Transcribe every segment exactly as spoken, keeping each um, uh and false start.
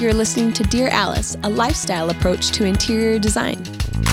You're listening to Dear Alice, a lifestyle approach to interior design.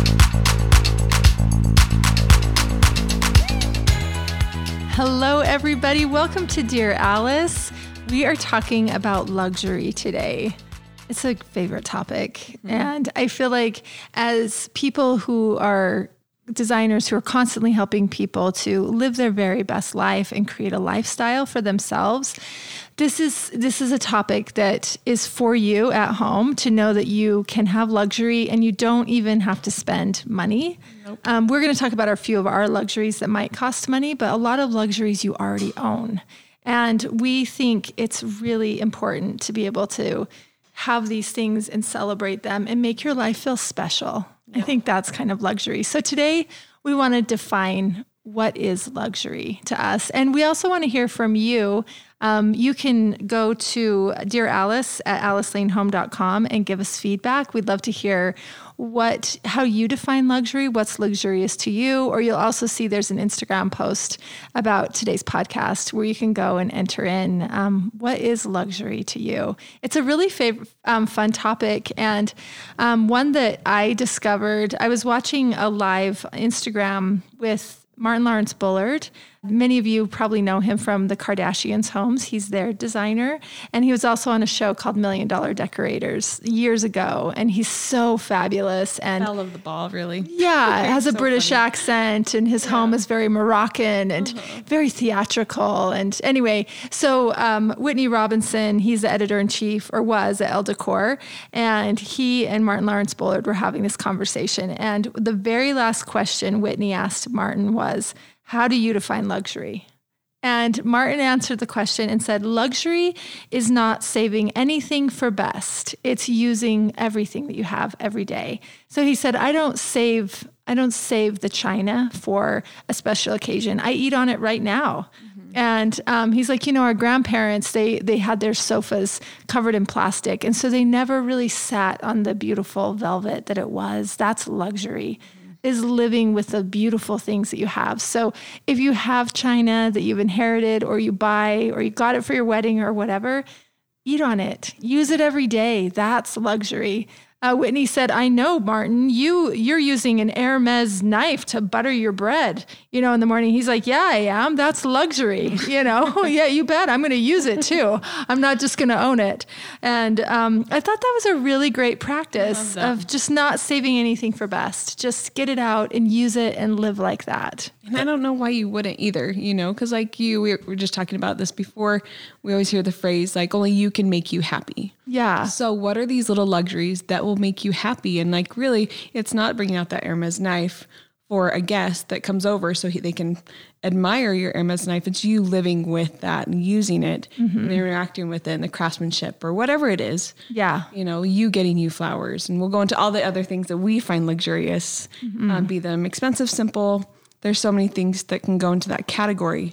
Hello, everybody. Welcome to Dear Alice. We are talking about luxury today. It's a favorite topic. Mm-hmm. And I feel like as people who are designers who are constantly helping people to live their very best life and create a lifestyle for themselves, this is this is a topic that is for you at home to know that you can have luxury and you don't even have to spend money. Nope. Um, we're going to talk about a few of our luxuries that might cost money, but a lot of luxuries you already own. And we think it's really important to be able to have these things and celebrate them and make your life feel special. Yep. I think that's kind of luxury. So today we want to define what is luxury to us. And we also want to hear from you. Um, you can go to Dear Alice at alice lane home dot com and give us feedback. We'd love to hear what, how you define luxury, what's luxurious to you, or you'll also see there's an Instagram post about today's podcast where you can go and enter in um, what is luxury to you. It's a really fav- um, fun topic, and um, one that I discovered. I was watching a live Instagram with Martin Lawrence Bullard. Many of you probably know him from the Kardashians' homes. He's their designer. And he was also on a show called Million Dollar Decorators years ago. And he's so fabulous. And I love the ball, really. Yeah, has a so British funny. accent, and his yeah. home is very Moroccan and uh-huh. very theatrical. And anyway, so um, Whitney Robinson, he's the editor-in-chief, or was at Elle Decor. And he and Martin Lawrence Bullard were having this conversation. And the very last question Whitney asked Martin was, how do you define luxury? And Martin answered the question and said, luxury is not saving anything for best. It's using everything that you have every day. So he said, I don't save, I don't save the china for a special occasion. I eat on it right now. Mm-hmm. And um, he's like, you know, our grandparents, they they had their sofas covered in plastic. And so they never really sat on the beautiful velvet that it was. That's luxury. Is living with the beautiful things that you have. So if you have china that you've inherited or you buy or you got it for your wedding or whatever, eat on it. Use it every day. That's luxury. Uh, Whitney said, I know, Martin, you, you're using an Hermes knife to butter your bread, you know, in the morning. He's like, yeah, I am. That's luxury. You know, yeah, you bet. I'm going to use it too. I'm not just going to own it. And um, I thought that was a really great practice of just not saving anything for best. Just get it out and use it and live like that. And I don't know why you wouldn't either, you know, because like you, we were just talking about this before. We always hear the phrase like, only you can make you happy. Yeah. So what are these little luxuries that will make you happy? And like, really, it's not bringing out that Hermes knife for a guest that comes over so he, they can admire your Hermes knife. It's you living with that and using it mm-hmm. and interacting with it and the craftsmanship or whatever it is. Yeah. You know, you getting you flowers. And we'll go into all the other things that we find luxurious, mm-hmm. um, be them expensive, simple. There's so many things that can go into that category.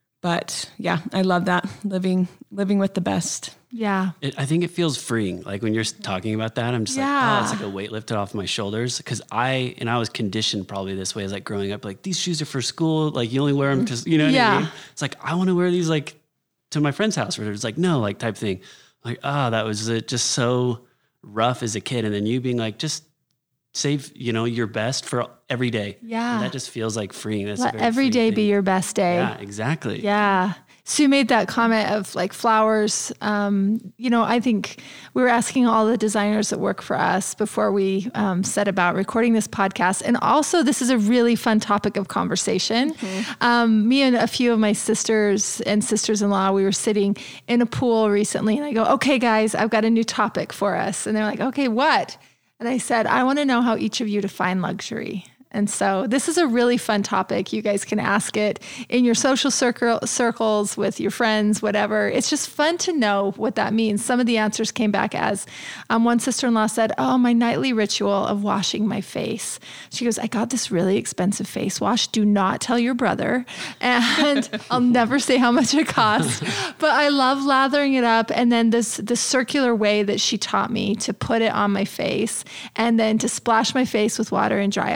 But yeah, I love that, living living with the best. Yeah. It, I think it feels freeing. Like when you're talking about that, I'm just yeah. like, oh, it's like a weight lifted off my shoulders. Cause I, and I was conditioned probably this way as like growing up, like these shoes are for school. Like you only wear them to, you know what yeah. I mean? It's like, I want to wear these like to my friend's house where it's like, no, like type thing. Like, oh, that was uh, just so rough as a kid. And then you being like, just save, you know, your best for every day. Yeah. And that just feels like freeing. That's Let every day thing. be your best day. Yeah, exactly. Yeah. Sue made that comment of like flowers. Um, you know, I think we were asking all the designers that work for us before we um, set about recording this podcast. And also this is a really fun topic of conversation. Mm-hmm. Um, me and a few of my sisters and sisters-in-law, we were sitting in a pool recently and I go, okay, guys, I've got a new topic for us. And they're like, okay, what? And I said, I want to know how each of you define luxury. And so this is a really fun topic. You guys can ask it in your social circle, circles with your friends, whatever. It's just fun to know what that means. Some of the answers came back as um, one sister-in-law said, oh, my nightly ritual of washing my face. She goes, I got this really expensive face wash. Do not tell your brother. And I'll never say how much it costs. But I love lathering it up. And then this, this circular way that she taught me to put it on my face and then to splash my face with water and dry off with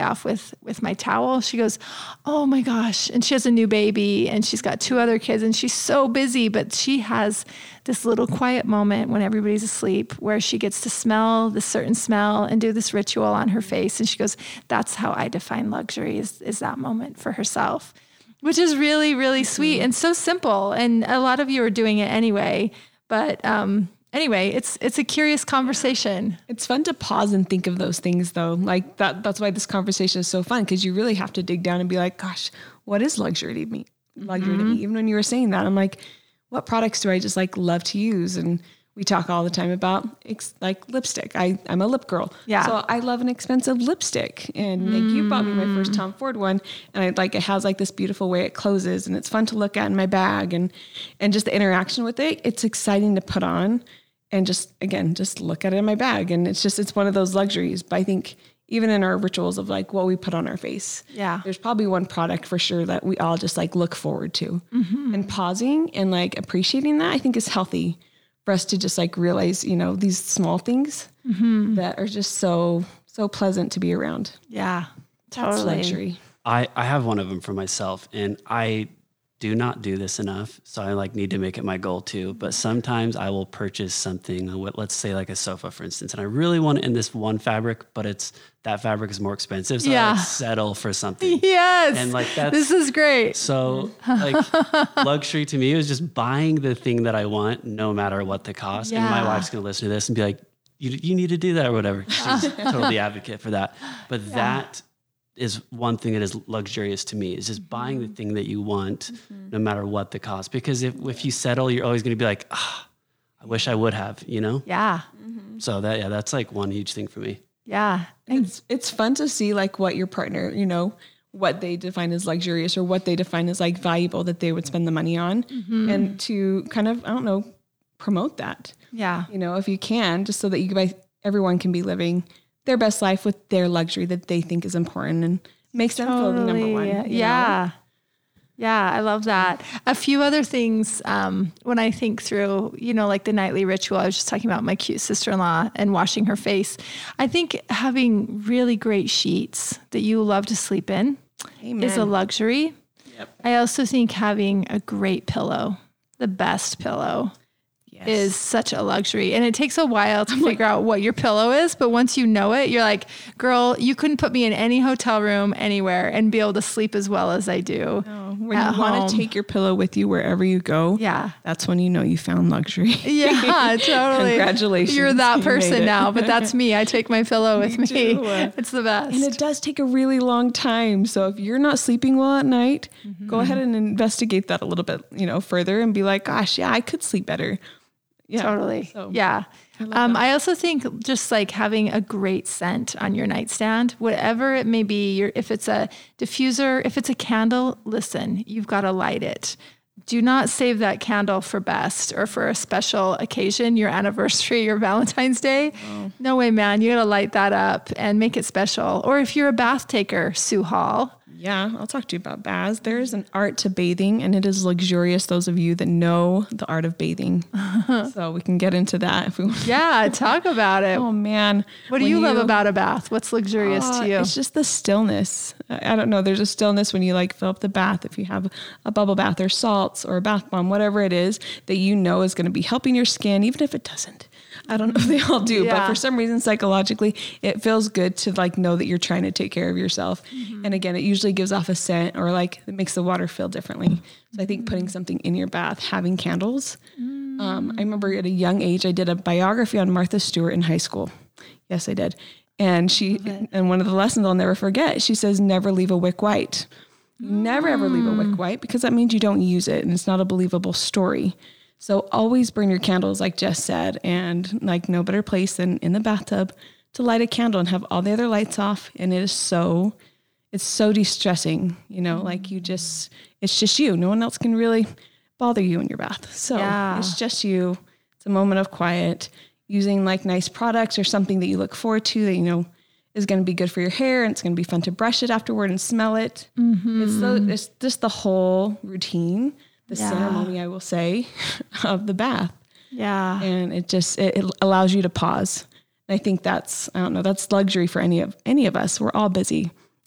with, with my towel. She goes, oh my gosh. And she has a new baby and she's got two other kids and she's so busy, but she has this little quiet moment when everybody's asleep where she gets to smell this certain smell and do this ritual on her face. And she goes, that's how I define luxury is, is that moment for herself, which is really, really sweet and so simple. And a lot of you are doing it anyway, but, um, Anyway, it's it's a curious conversation. It's fun to pause and think of those things, though. Like that. That's why this conversation is so fun, because you really have to dig down and be like, "Gosh, what is luxury to me? Luxury mm-hmm. to me." Even when you were saying that, I'm like, "What products do I just like love to use?" And we talk all the time about ex- like lipstick. I I'm a lip girl, yeah. So I love an expensive lipstick. And mm. like you bought me my first Tom Ford one, and I like it has like this beautiful way it closes, and it's fun to look at in my bag, and and just the interaction with it. It's exciting to put on. And just, again, just look at it in my bag. And it's just, it's one of those luxuries. But I think even in our rituals of like what we put on our face, yeah, there's probably one product for sure that we all just like look forward to. Mm-hmm. And pausing and like appreciating that, I think is healthy for us to just like realize, you know, these small things mm-hmm. that are just so, so pleasant to be around. Yeah, totally. That's luxury. I, I have one of them for myself, and I do not do this enough. So I like need to make it my goal too. But sometimes I will purchase something, let's say like a sofa, for instance, and I really want it in this one fabric, but it's that fabric is more expensive. So yeah. I like settle for something. Yes. And like that's, this is great. So like luxury to me is just buying the thing that I want, no matter what the cost. Yeah. And my wife's going to listen to this and be like, you, you need to do that or whatever. She's totally advocate for that. But yeah. that is one thing that is luxurious to me, is just buying the thing that you want, mm-hmm. no matter what the cost. Because if, if you settle, you're always going to be like, ah, oh, I wish I would have, you know? Yeah. Mm-hmm. So that, yeah, that's like one huge thing for me. Yeah. And it's, it's fun to see like what your partner, you know, what they define as luxurious or what they define as like valuable that they would spend the money on, mm-hmm. and to kind of, I don't know, promote that. Yeah. You know, if you can, just so that you guys, everyone can be living their best life with their luxury that they think is important and makes them totally. feel number one. Yeah. Know? Yeah. I love that. A few other things, um, when I think through, you know, like the nightly ritual, I was just talking about my cute sister-in-law and washing her face. I think having really great sheets that you love to sleep in Amen. Is a luxury. Yep. I also think having a great pillow, the best pillow, Yes. is such a luxury. And it takes a while to figure out what your pillow is. But once you know it, you're like, girl, you couldn't put me in any hotel room anywhere and be able to sleep as well as I do. No, when you want to take your pillow with you wherever you go, yeah, that's when you know you found luxury. Yeah, totally. Congratulations. You're that you person now, but that's me. I take my pillow with me. me. It's the best. And it does take a really long time. So if you're not sleeping well at night, mm-hmm. go ahead and investigate that a little bit, you know, further and be like, gosh, yeah, I could sleep better. Yeah, totally. So, yeah. I, um, I also think just like having a great scent on your nightstand, whatever it may be, your, if it's a diffuser, if it's a candle, listen, you've got to light it. Do not save that candle for best or for a special occasion, your anniversary, your Valentine's Day. Oh. No way, man. You got to light that up and make it special. Or if you're a bath taker, Sue Hall. Yeah, I'll talk to you about baths. There is an art to bathing, and it is luxurious, those of you that know the art of bathing. So we can get into that if we want. Yeah, talk about it. Oh, man. What do you, you love about a bath? What's luxurious uh, to you? It's just the stillness. I don't know. There's a stillness when you like fill up the bath. If you have a bubble bath or salts or a bath bomb, whatever it is that you know is going to be helping your skin, even if it doesn't. I don't know if they all do, yeah. but for some reason, psychologically, it feels good to like know that you're trying to take care of yourself. Mm-hmm. And again, it usually gives off a scent or like it makes the water feel differently. So I think putting something in your bath, having candles. Mm-hmm. Um, I remember at a young age, I did a biography on Martha Stewart in high school. Yes, I did. And she, and one of the lessons I'll never forget, she says, never leave a wick white. Never ever leave a wick white, because that means you don't use it and it's not a believable story. So always burn your candles, like Jess said, and like no better place than in the bathtub to light a candle and have all the other lights off. And it is so, it's so de-stressing, you know, like you just, it's just you. No one else can really bother you in your bath. So yeah. It's just you. It's a moment of quiet, using like nice products or something that you look forward to that, you know, is going to be good for your hair, and it's going to be fun to brush it afterward and smell it. Mm-hmm. It's, the, it's just the whole routine. The yeah. ceremony, I will say, of the bath. Yeah. And it just, it, it allows you to pause. And I think that's, I don't know, that's luxury for any of, any of us. We're all busy.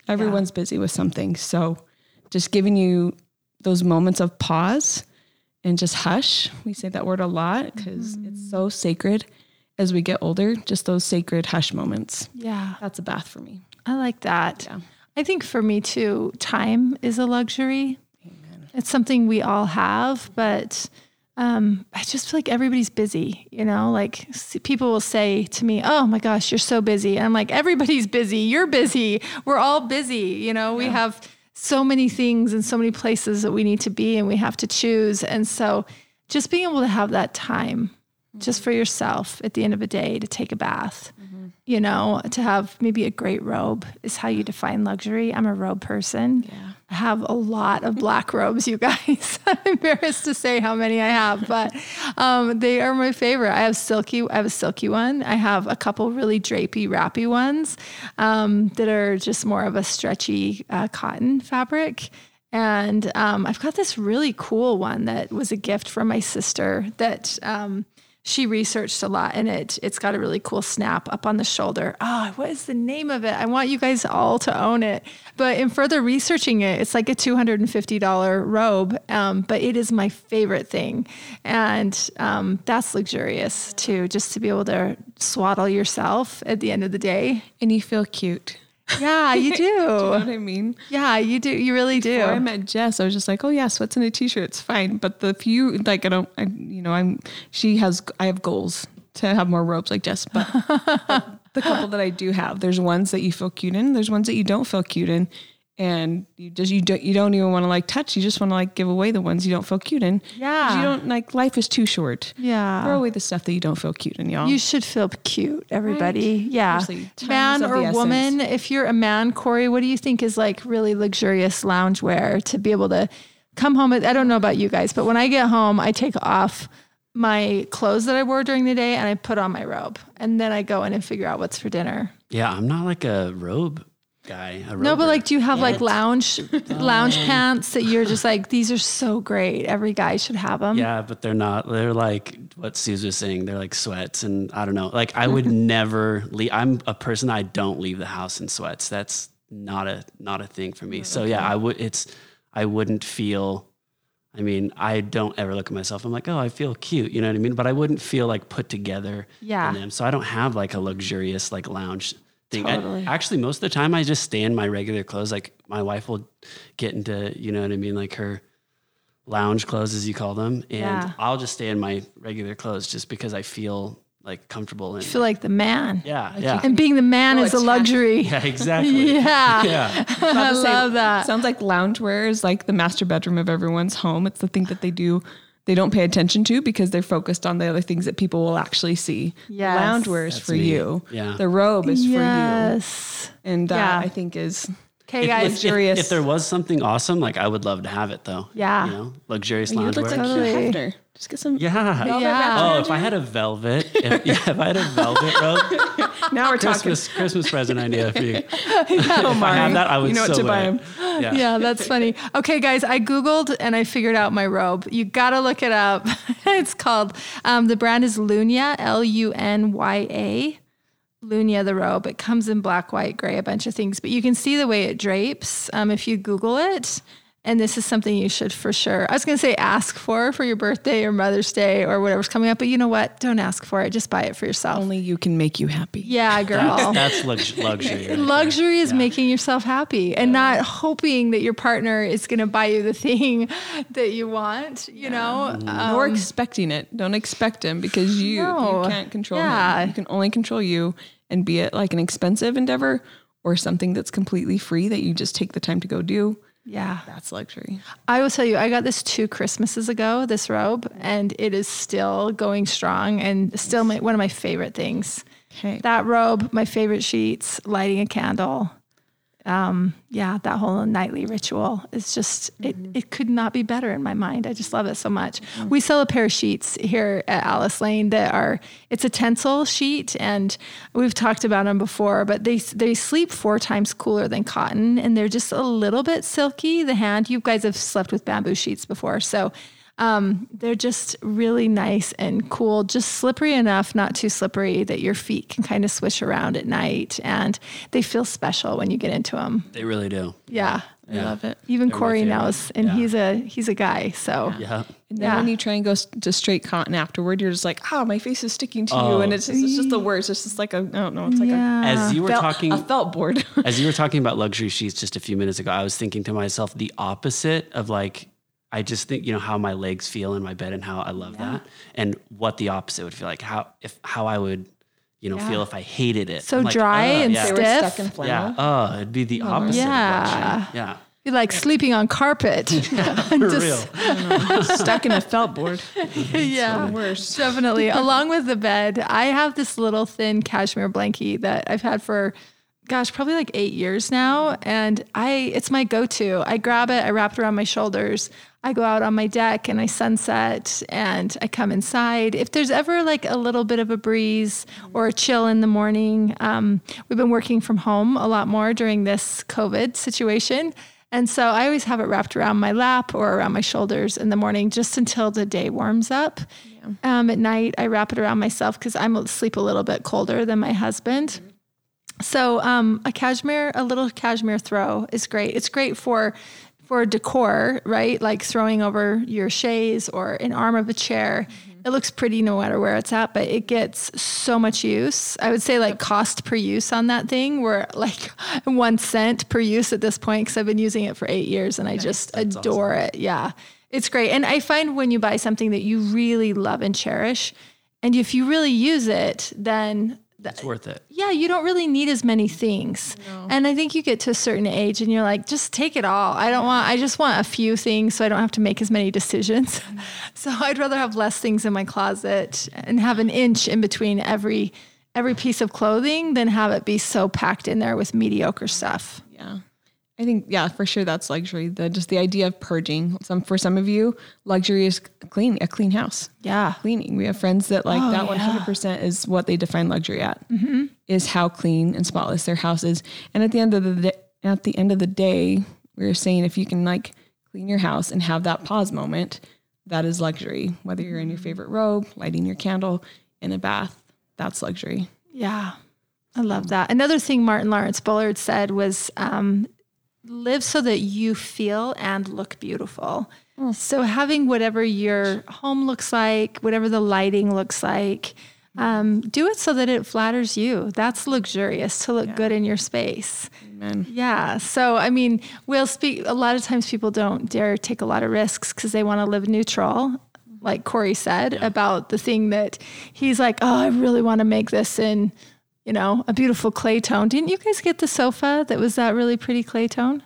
Everyone's yeah. busy with something. So just giving you those moments of pause and just hush. We say that word a lot because mm-hmm. it's so sacred as we get older, just those sacred hush moments. Yeah. That's a bath for me. I like that. Yeah. I think for me too, time is a luxury. Amen. It's something we all have, but um, I just feel like everybody's busy, you know, like people will say to me, oh my gosh, you're so busy. And I'm like, everybody's busy. You're busy. We're all busy. You know, yeah. we have so many things and so many places that we need to be and we have to choose. And so just being able to have that time mm-hmm. just for yourself at the end of the day to take a bath, mm-hmm. you know, to have maybe a great robe is how you define luxury. I'm a robe person. Yeah. I have a lot of black robes, you guys. I'm embarrassed to say how many I have, but um, they are my favorite. I have silky, I have a silky one. I have a couple really drapey, wrappy ones um, that are just more of a stretchy uh, cotton fabric. And um, I've got this really cool one that was a gift from my sister that um, she researched a lot, and it, it's got a really cool snap up on the shoulder. Oh, what is the name of it? I want you guys all to own it. But in further researching it, it's like a two hundred fifty dollars robe, um, but it is my favorite thing. And um, that's luxurious too, just to be able to swaddle yourself at the end of the day. And you feel cute. Yeah, you do. Do you know what I mean? Yeah, you do. You really do. Before I met Jess, I was just like, oh yeah, sweats and a t-shirt, it's fine. But the few, like I don't, I, you know, I'm, she has, I have goals to have more robes like Jess, but the couple that I do have, there's ones that you feel cute in, there's ones that you don't feel cute in. And you just, you don't, you don't even want to like touch. You just want to like give away the ones you don't feel cute in. Yeah. You don't like, life is too short. Yeah. Throw away the stuff that you don't feel cute in, y'all. You should feel cute, everybody. Right. Yeah. Man or woman, essence. If you're a man, Corey, what do you think is like really luxurious loungewear to be able to come home? I don't know about you guys, but when I get home, I take off my clothes that I wore during the day and I put on my robe and then I go in and figure out what's for dinner. Yeah. I'm not like a robe guy. A no, but like, do you have yet. like lounge, lounge pants that you're just like, these are so great. Every guy should have them. Yeah, but they're not, they're like what Suze was saying. They're like sweats and I don't know, like I would never leave. I'm a person, I don't leave the house in sweats. That's not a, not a thing for me. Okay. So yeah, I would, it's, I wouldn't feel, I mean, I don't ever look at myself. I'm like, oh, I feel cute. You know what I mean? But I wouldn't feel like put together yeah. in them. So I don't have like a luxurious like lounge thing. Totally. I, actually, most of the time I just stay in my regular clothes. Like my wife will get into, you know what I mean? Like her lounge clothes, as you call them. And yeah. I'll just stay in my regular clothes just because I feel like comfortable. And you feel like the man. Yeah. Like yeah. And being the man oh, is a luxury. Yeah, exactly. yeah. yeah. I love say, that. Sounds like loungewear is like the master bedroom of everyone's home. It's the thing that they do. They don't pay attention to because they're focused on the other things that people will actually see. Yes. Loungewear is That's for me. you. Yeah. The robe is yes. for you. And that yeah. I think is okay, If, guys. if, luxurious. if, if there was something awesome, like I would love to have it though. Yeah. You know, luxurious you would loungewear. look like Totally. Hugh Hefner. Just get some. yeah. Yeah. Oh, if I had a velvet, if, yeah, if I had a velvet robe, Now we're Christmas Christmas present idea for you. talking. If I had that, I would You know what so to buy wear him. it. Yeah. Yeah, that's funny. Okay, guys, I Googled and I figured out my robe. You got to look it up. It's called, um, the brand is Lunya, L U N Y A. Lunya, the robe. It comes in black, white, gray, a bunch of things, but you can see the way it drapes um, if you Google it. And this is something you should for sure, I was going to say ask for, for your birthday or Mother's Day or whatever's coming up. But you know what? Don't ask for it. Just buy it for yourself. Only you can make you happy. Yeah, girl. That's lux- luxury. Right Luxury there. is Yeah. making yourself happy and not hoping that your partner is going to buy you the thing that you want, you know? Um, Or expecting it. Don't expect him because you, No. you can't control Yeah. him. You can only control you, and be it like an expensive endeavor or something that's completely free that you just take the time to go do. yeah. That's luxury. I will tell you, I got this two Christmases ago, this robe, and it is still going strong and still my, one of my favorite things. Okay. That robe, my favorite sheets, lighting a candle. Um, yeah, that whole nightly ritual is just, mm-hmm. it, it could not be better in my mind. I just love it so much. Mm-hmm. We sell a pair of sheets here at Alice Lane that are, it's a Tencel sheet, and we've talked about them before, but they, they sleep four times cooler than cotton, and they're just a little bit silky. The hand, you guys have slept with bamboo sheets before. So Um, they're just really nice and cool, just slippery enough, not too slippery that your feet can kind of swish around at night. And they feel special when you get into them. They really do. Yeah. I love it. Even They're my Corey favorite. knows, and Yeah. he's a he's a guy. So Yeah. And then Yeah. when you try and go s- to straight cotton afterward, you're just like, oh, my face is sticking to you. Oh. And it's just, it's just the worst. It's just like a, I don't know. It's like yeah. As you a were felt, talking, a felt board. as you were talking about luxury sheets just a few minutes ago, I was thinking to myself the opposite of like, I just think, you know, how my legs feel in my bed and how I love that, and what the opposite would feel like, how, if, how I would, you know, Yeah. feel if I hated it. So I'm like, dry "Ugh," and yeah. They were stiff. stuck in flannel. Yeah. Oh, it'd be the opposite. Yeah. Of luxury. Yeah. Be like sleeping on carpet. For real. Stuck in a felt board. yeah. Worse. Definitely. Along with the bed, I have this little thin cashmere blankie that I've had for, gosh, probably like eight years now. And I, it's my go-to. I grab it, I wrap it around my shoulders. I go out on my deck and I sunset and I come inside. If there's ever like a little bit of a breeze or a chill in the morning, um, we've been working from home a lot more during this COVID situation. And so I always have it wrapped around my lap or around my shoulders in the morning just until the day warms up. Yeah. Um, at night, I wrap it around myself because I'm asleep a little bit colder than my husband. Mm-hmm. So um, a cashmere, a little cashmere throw is great. It's great for for decor, right? Like throwing over your chaise or an arm of a chair. Mm-hmm. It looks pretty no matter where it's at, but it gets so much use. I would say like cost per use on that thing, we're like one cent per use at this point because I've been using it for eight years and I nice. just That's adore awesome. it. Yeah, it's great. And I find when you buy something that you really love and cherish, and if you really use it, then it's worth it. Yeah, you don't really need as many things. No. And I think you get to a certain age and you're like, just take it all. I don't want, I just want a few things so I don't have to make as many decisions. So I'd rather have less things in my closet and have an inch in between every every piece of clothing than have it be so packed in there with mediocre stuff. Yeah. I think, yeah, for sure that's luxury. The just the idea of purging. Some for some of you, luxury is clean, a clean house. Yeah. Cleaning. We have friends that like oh, that yeah. one hundred percent is what they define luxury at. Mm-hmm. Is how clean and spotless their house is. And at the end of the day, at the end of the day, we were saying if you can like clean your house and have that pause moment, that is luxury. Whether you're in your favorite robe, lighting your candle in a bath, that's luxury. Yeah. I love that. Another thing Martin Lawrence Bullard said was, um, live so that you feel and look beautiful. Mm. So having whatever your home looks like, whatever the lighting looks like, um, do it so that it flatters you. That's luxurious, to look yeah. good in your space. Amen. Yeah. So, I mean, we'll speak, a lot of times people don't dare take a lot of risks because they want to live neutral. Like Corey said yeah. about the thing that he's like, oh, I really want to make this in, you know, a beautiful clay tone. Didn't you guys get the sofa that was that really pretty clay tone?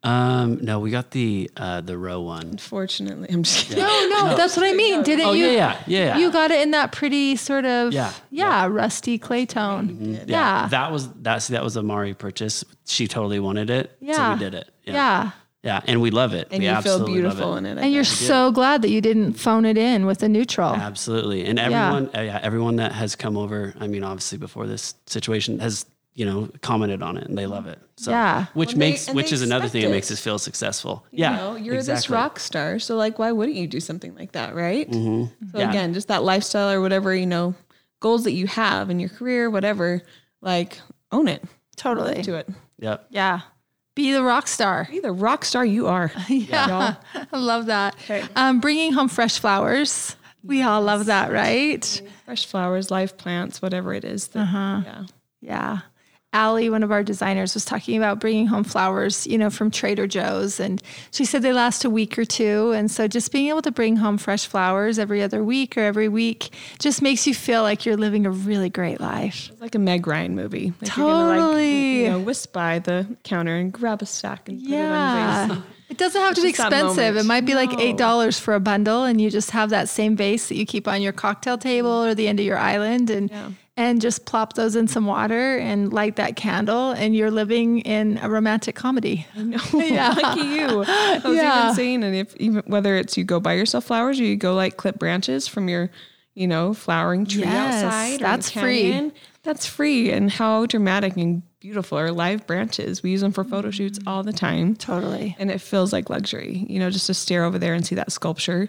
Um, no, we got the uh, the row one. Unfortunately, I'm just kidding. No, no, no, that's what I mean. Didn't oh, you? Yeah, yeah, yeah, yeah. You got it in that pretty sort of yeah, yeah, yeah. rusty clay tone. Mm-hmm. Yeah. yeah, that was that's that was a Mari purchase. She totally wanted it, yeah. so we did it. Yeah. yeah. Yeah, and we love it. And we you feel absolutely beautiful love it. in it. I and you're guess. so glad that you didn't phone it in with a neutral. Absolutely. And everyone, yeah. Uh, yeah, everyone that has come over, I mean, obviously before this situation has, you know, commented on it and they love it. So, yeah. which well, makes, they, which is another thing it. that makes us feel successful. You yeah. know, you're exactly. this rock star. So like, why wouldn't you do something like that? Right. Mm-hmm. So yeah. again, just that lifestyle or whatever, you know, goals that you have in your career, whatever, like own it. Totally. Live to it. Yep. Yeah. Be the rock star. Be the rock star you are. yeah. yeah. I love that. Okay. Um, bringing home fresh flowers. We yes. all love that, right? Fresh flowers, live plants, whatever it is. That, uh-huh. Yeah. Yeah. Allie, one of our designers, was talking about bringing home flowers, you know, from Trader Joe's. And she said they last a week or two. And so just being able to bring home fresh flowers every other week or every week just makes you feel like you're living a really great life. It's like a Meg Ryan movie. Like totally. You're gonna like, you know, whisk by the counter and grab a stack and put yeah. it on vase. It doesn't have to be expensive. It might be no. like eight dollars for a bundle and you just have that same vase that you keep on your cocktail table or the end of your island and yeah. and just plop those in some water and light that candle and you're living in a romantic comedy. I know. Yeah. Lucky you. I was yeah. even saying, and if even whether it's you go buy yourself flowers or you go like clip branches from your, you know, flowering tree yes, outside. That's or free. free. That's free. And how dramatic and beautiful are live branches. We use them for photo shoots all the time. Totally. And it feels like luxury, you know, just to stare over there and see that sculpture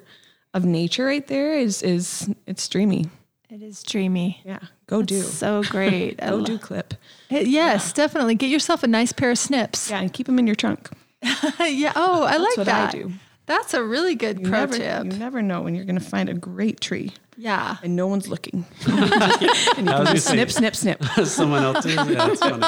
of nature right there is, is it's dreamy. It is dreamy. Yeah. Go do. So great. Go lo- do clip. It, yes, yeah. Definitely. Get yourself a nice pair of snips. Yeah. And keep them in your trunk. yeah. Oh, I That's like what that. I do. That's a really good You pro never, tip. You never know when you're going to find a great tree. Yeah. And no one's looking. and you can just snip, snip, snip. Someone else is. Yeah, that's funny.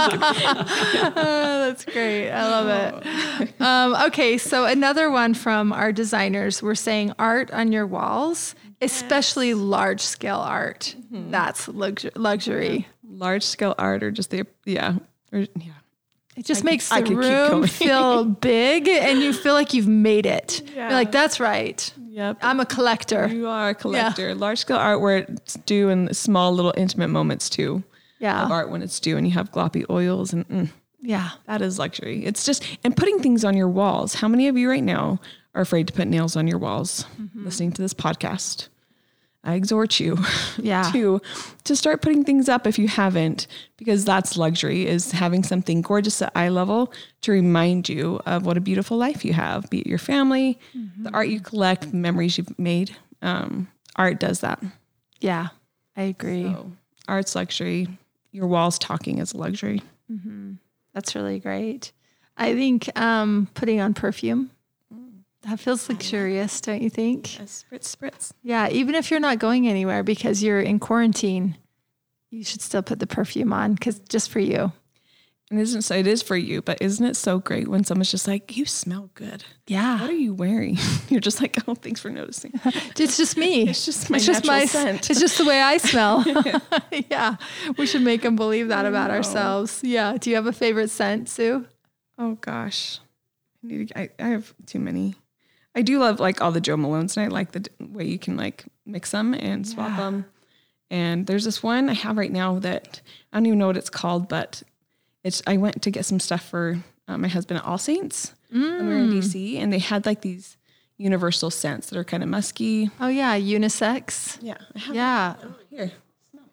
oh, that's great. I love it. Um, okay. So another one from our designers, we're saying art on your walls, especially yes. large scale art. Mm-hmm. That's lux- luxury. Yeah. Large scale art or just the, yeah. Or, yeah. It just I makes could, the room feel big and you feel like you've made it. Yeah. You're like, that's right. Yep. I'm a collector. You are a collector. Yeah. Large scale art where it's due in small little intimate moments too. Yeah. Of art when it's due and you have gloppy oils and mm, yeah, that is luxury. It's just, and putting things on your walls. How many of you right now are afraid to put nails on your walls mm-hmm. listening to this podcast? I exhort you yeah. to, to start putting things up if you haven't, because that's luxury, is having something gorgeous at eye level to remind you of what a beautiful life you have, be it your family, mm-hmm. the art you collect, the memories you've made. Um, art does that. Yeah, I agree. So, art's luxury. Your walls talking is a luxury. Mm-hmm. That's really great. I think um, putting on perfume. That feels luxurious, don't you think? Yes, spritz, spritz. Yeah, even if you're not going anywhere because you're in quarantine, you should still put the perfume on because just for you. And isn't so? It is for you, but isn't it so great when someone's just like, "You smell good." Yeah. What are you wearing? You're just like, "Oh, thanks for noticing." It's just me. It's just my it's natural just my scent. It's just the way I smell. yeah, we should make them believe that about ourselves. Yeah. Do you have a favorite scent, Sue? Oh gosh, I need to, I, I have too many. I do love like all the Jo Malones, and I like the way you can like mix them and swap yeah. them. And there's this one I have right now that I don't even know what it's called, but it's. I went to get some stuff for uh, my husband at All Saints mm. when we were in D C, and they had like these universal scents that are kind of musky. Oh yeah, unisex. Yeah, I have yeah. Oh, here, smell.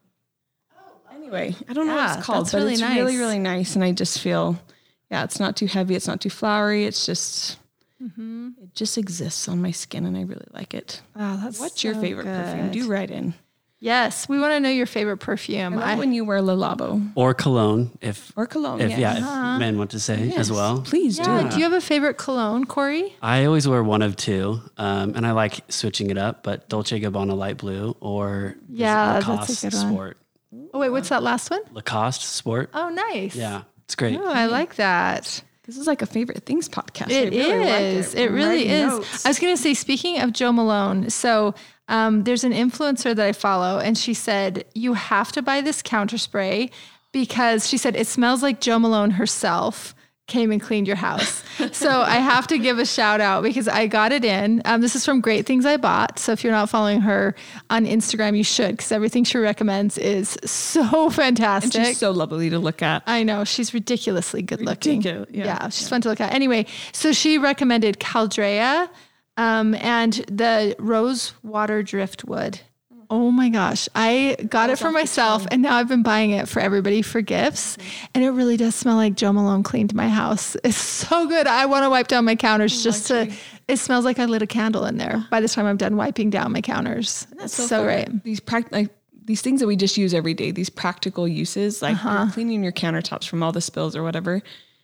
Anyway, I don't know yeah, what it's called, that's but really it's nice. really really nice, and I just feel, yeah, it's not too heavy, it's not too flowery, it's just. Mm-hmm. It just exists on my skin and I really like it. Oh, that's What's so your favorite good. perfume? Do write in. Yes, we want to know your favorite perfume. I love I, when you wear Le Labo. Or cologne, if or cologne. if yes. yeah, uh-huh. if men want to say yes. as well. Please yeah. do. Do you have a favorite cologne, Corey? I always wear one of two, um, and I like switching it up. But Dolce and Gabbana light blue or yeah, Lacoste that's a good one. Sport. Oh wait, what's that last one? Lacoste Sport. Oh, nice. Yeah, it's great. Oh, I like that. This is like a favorite things podcast. It I really is. Like it. It really is. Notes. I was going to say, speaking of Jo Malone, so um, there's an influencer that I follow, and she said, you have to buy this counter spray because she said it smells like Jo Malone herself came and cleaned your house. So I have to give a shout out because I got it in. Um, this is from Great Things I Bought. So if you're not following her on Instagram, you should, because everything she recommends is so fantastic. And she's so lovely to look at. I know. She's ridiculously good looking. Ridiculous, yeah. yeah. She's yeah. fun to look at. Anyway, so she recommended Caldrea um, and the Rose Water Driftwood. Oh my gosh. I got it for myself and now I've been buying it for everybody for gifts. Mm-hmm. And it really does smell like Jo Malone cleaned my house. It's so good. I want to wipe down my counters just to, it smells like I lit a candle in there by the time I'm done wiping down my counters. That's so, so great. These pract- like, these things that we just use every day, these practical uses, like uh-huh. you're cleaning your countertops from all the spills or whatever,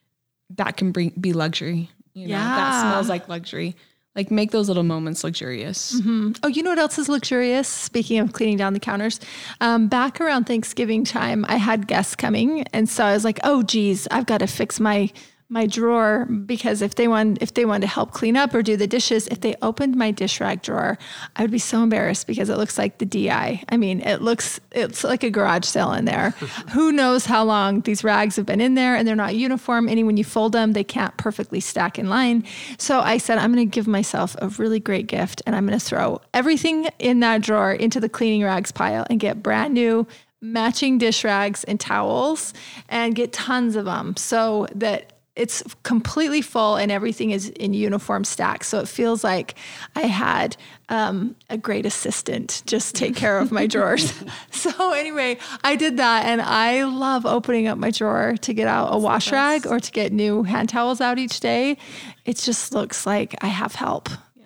that can bring be luxury. You know, yeah. that smells like luxury. Like make those little moments luxurious. Mm-hmm. Oh, you know what else is luxurious? Speaking of cleaning down the counters, um, back around Thanksgiving time, I had guests coming. And so I was like, oh geez, I've got to fix my my drawer because if they want, if they wanted to help clean up or do the dishes, if they opened my dish rag drawer, I would be so embarrassed because it looks like the D I. I mean, it looks, it's like a garage sale in there. Who knows how long these rags have been in there and they're not uniform. And when you fold them, they can't perfectly stack in line. So I said, I'm going to give myself a really great gift and I'm going to throw everything in that drawer into the cleaning rags pile and get brand new matching dish rags and towels and get tons of them so that it's completely full and everything is in uniform stacks. So it feels like I had um, a great assistant just take care of my drawers. So anyway, I did that and I love opening up my drawer to get out a wash rag or to get new hand towels out each day. It just looks like I have help. Yeah.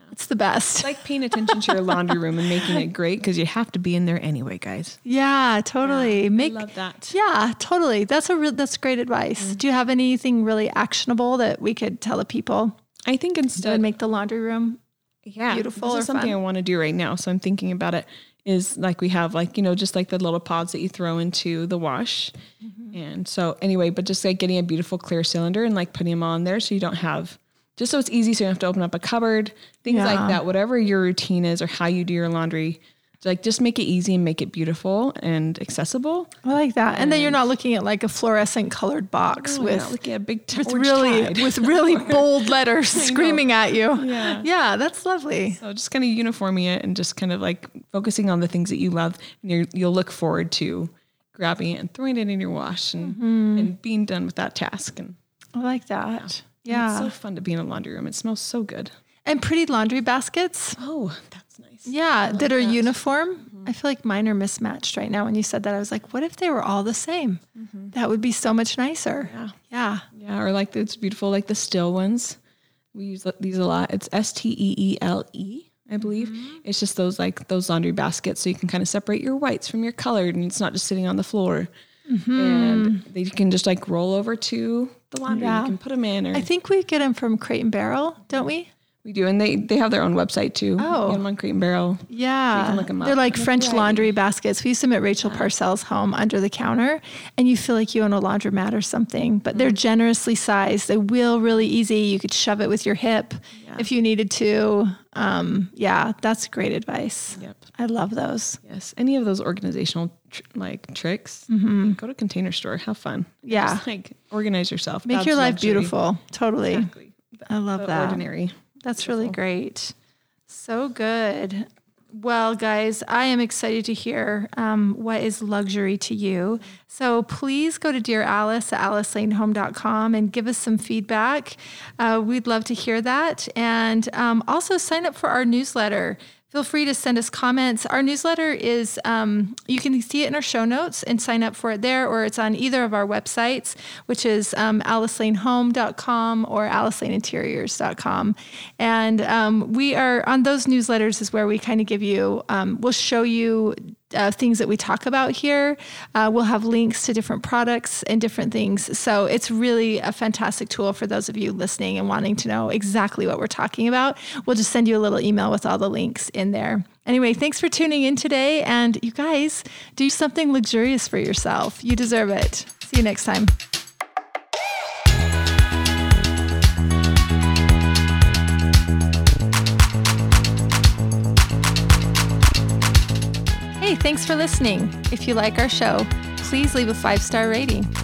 It's the best. It's like paying attention to your laundry room and making it great because you have to be in there anyway, guys. Yeah, totally. Yeah, Make, I love that. Yeah, totally. That's a real, that's great advice. Mm-hmm. Do you have anything really actionable that we could tell the people? I think That instead would make the laundry room yeah, beautiful this or is something fun? I want to do right now. So I'm thinking about it is like we have like, you know, just like the little pods that you throw into the wash. Mm-hmm. And so anyway, but just like getting a beautiful clear cylinder and like putting them on there so you don't have, just so it's easy so you don't have to open up a cupboard, things Yeah. like that, whatever your routine is or how you do your laundry. Like just make it easy and make it beautiful and accessible. I like that. And, and then you're not looking at like a fluorescent colored box no, with, looking at a big t- with really, tide. with really bold letters screaming at you. Yeah. Yeah. That's lovely. So just kind of uniforming it and just kind of like focusing on the things that you love and you're, you'll look forward to grabbing it and throwing it in your wash and, mm-hmm. and being done with that task. And I like that. Yeah. yeah. It's so fun to be in a laundry room. It smells so good. And pretty laundry baskets. Oh, that's nice. Yeah. like that are that. uniform. Mm-hmm. I feel like mine are mismatched right now. When you said that, I was like, what if they were all the same? Mm-hmm. That would be so much nicer. Yeah. Yeah. Yeah. Or like it's beautiful, like the still ones. We use these a lot. It's S T E E L E, I believe. Mm-hmm. It's just those like those laundry baskets. So you can kind of separate your whites from your colored and it's not just sitting on the floor. Mm-hmm. And they can just like roll over to the laundry. Yeah. You can put them in. Or I think we get them from Crate and Barrel, don't we? We do. And they, they have their own website too. Oh. You get them on Crate and Barrel. Yeah. So you can look them up. They're like and French right. laundry baskets. We used them at Rachel yeah. Parcells' home under the counter, and you feel like you own a laundromat or something, but mm-hmm. they're generously sized. They wheel really easy. You could shove it with your hip yeah. if you needed to. Um, yeah, that's great advice. Yep. I love those. Yes. Any of those organizational tr- like tricks, mm-hmm. go to Container Store, have fun. Yeah. Just like organize yourself. Make That's your life luxury. beautiful. Totally. Exactly. I love the that. Ordinary. That's Beautiful. really great. So good. Well, guys, I am excited to hear um, what is luxury to you. So please go to Dear Alice at alice lane home dot com and give us some feedback. Uh, we'd love to hear that. And um, also sign up for our newsletter. Feel free to send us comments. Our newsletter is, um, you can see it in our show notes and sign up for it there, or it's on either of our websites, which is um, alice lane home dot com or alice lane interiors dot com. And um, we are, on those newsletters is where we kind of give you, um, we'll show you Uh, things that we talk about here. Uh, we'll have links to different products and different things. So it's really a fantastic tool for those of you listening and wanting to know exactly what we're talking about. We'll just send you a little email with all the links in there. Anyway, thanks for tuning in today. And you guys, do something luxurious for yourself. You deserve it. See you next time. Hey, thanks for listening. If you like our show, please leave a five-star rating.